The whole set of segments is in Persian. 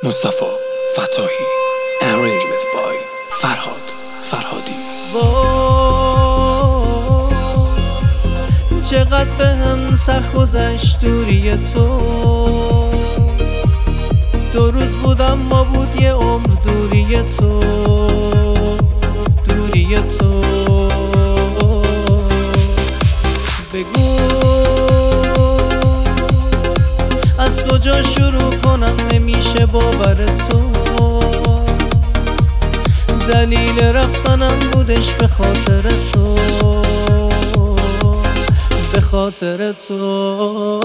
مصطفی فتاحی. Arrangement by فرهاد فرهادی. چقدر به هم سخت گذشت دوری تو. 2 روز بودم ما بود یه عمر دوری تو. دوری تو بگو از کجا شروع کنم، نمیشه باور تو. دلیل رفتنم بودش به خاطر تو، به خاطر تو.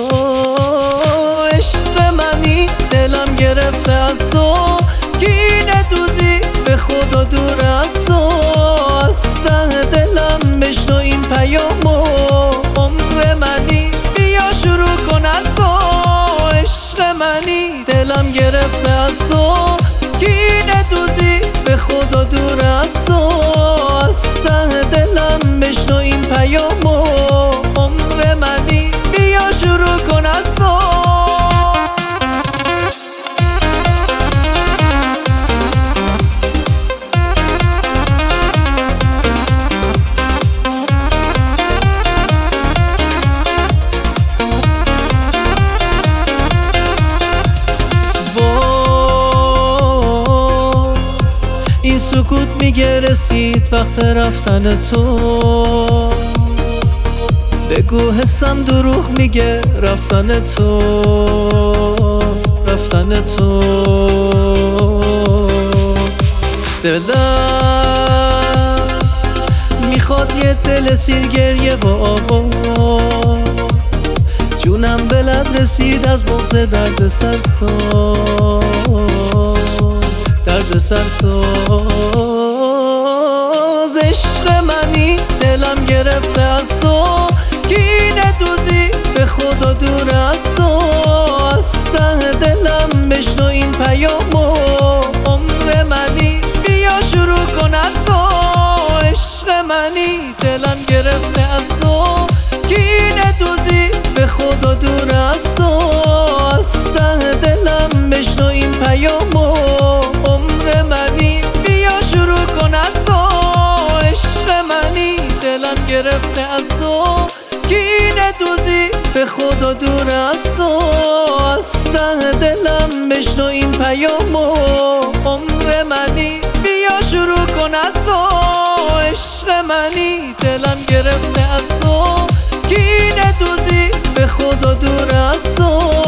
عشق منی دلم گرفته از تو، کینه دوزی به خدا دور از تو. از ته دلم بشنو این پیامو، عمر منی بیا شروع کن از تو. عشق منی دلم گرفته از تو، کینه دوزی به خدا دور از تو. از ته دلم بشنو این پیامو، عمر منی بیا شروع کن از تو. این سکوت میگه رسید وقت رفتن تو. بگو حسم دروغ میگه رفتن تو، رفتن تو. دلم میخواد یه دل سیر گریه و آوا، جونم به لب رسید از بغض درد سرساز، درد سرساز. عشق منی دلم گرفته از تو، کینه دوزی به خدا دور از تو. از ته دلم بشنو این پیامو، عمر منی بیا شروع کن از تو. عشق منی دلم گرفته از تو، کینه دوزی به خدا دور از تو. از ته دلم بشنو این پیامو، عمر منی بیا شروع کن از تو. عشق منی دلم گرفته از تو، کینه دوزی به خدا دور از تو. از ته دلم بشنو این پیامو، عمر منی بیا شروع کن از تو. عشق منی دلم گرفته از تو، کینه دوزی به خدا دور از تو.